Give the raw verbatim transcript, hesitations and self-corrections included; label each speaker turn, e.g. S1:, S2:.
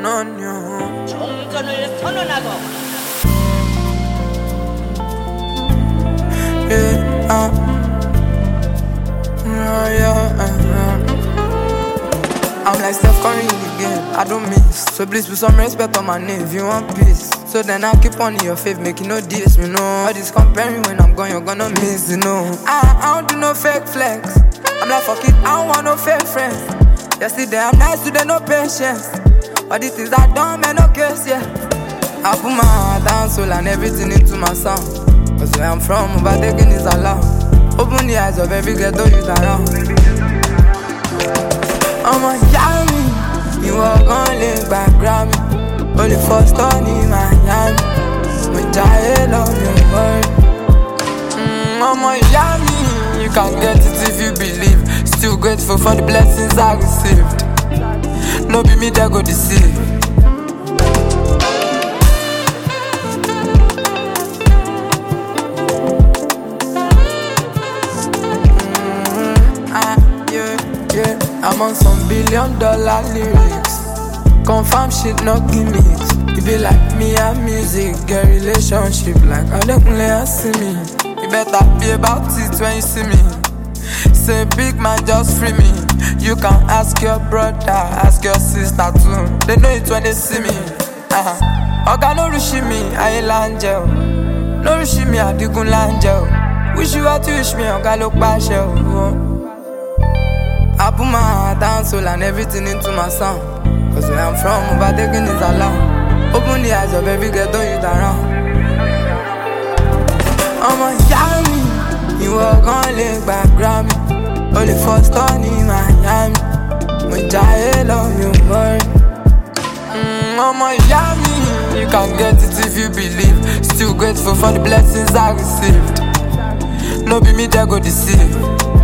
S1: on you.
S2: 정전을 선언하고
S1: Yeah, uh, yeah, yeah, uh, I'm like Steph Curry in the game, I don't miss. So please put some respect on my name if you want peace. So then I'll keep on in your faith, make you no diss me, no. All this comparing when I'm gone, you're gonna miss, you know. I, I don't do no fake flex. I'm like, fuck it, I don't want no fake friends. Yesterday I'm nice, today no patience. All these things I done, man, no case, yeah. I put my heart and soul and everything into my sound. Cause where I'm from, overtaking is allowed. Open the eyes of every ghetto youth around. I'm a yummy, you are gonna live by Grammy. Only first on in Miami. When I love your word. Mm, I'm a yummy, you can get it if you believe. Still grateful for the blessings I received. No be me that go deceive. I'm on some billion dollar lyrics. Confirm shit, no gimmicks. You be like me and music, get relationship like I don't really see me. You better be about it when you see me. Say big man, just free me. You can ask your brother, ask your sister too. They know it when they see me. Uh-huh. Oga no rush me, I ain't angel. No rush me, I dig un angel. Wish you had to wish me, Oga look partial. I put my heart and soul and everything into my sound. Cause where I'm from, overtaking is allowed. Open the eyes of every ghetto youth around. I'm a yummy, you are gonna live by Grammy. Only first on in Miami. When I love your word. Mm, I'm a yummy, you can get it if you believe. Still grateful for the blessings I received. No be me that go deceive.